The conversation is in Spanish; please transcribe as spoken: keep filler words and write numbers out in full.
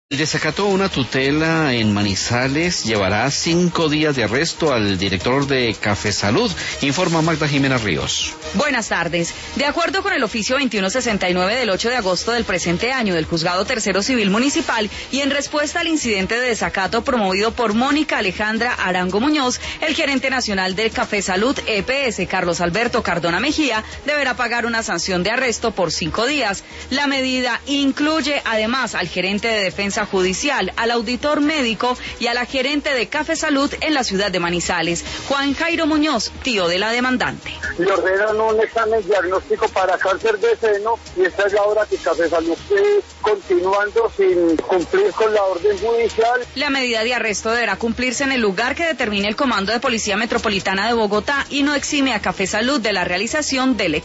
El desacato a una tutela en Manizales llevará cinco días de arresto al director de Café Salud, informa Magda Jiménez Ríos. Buenas tardes. De acuerdo con el oficio veintiuno sesenta y nueve del ocho de agosto del presente año del Juzgado Tercero Civil Municipal y en respuesta al incidente de desacato promovido por Mónica Alejandra Arango Muñoz, el gerente nacional del Café Salud E P S, Carlos Alberto Cardona Mejía, deberá pagar una sanción de arresto por cinco días. La medida incluye además al gerente de defensa judicial, al auditor médico y a la gerente de Café Salud en la ciudad de Manizales, Juan Jairo Muñoz, tío de la demandante. Le ordenan un examen diagnóstico para cáncer de seno y esta es la hora que Café Salud esté continuando sin cumplir con la orden judicial. La medida de arresto deberá cumplirse en el lugar que determine el Comando de Policía Metropolitana de Bogotá y no exime a Café Salud de la realización del examen.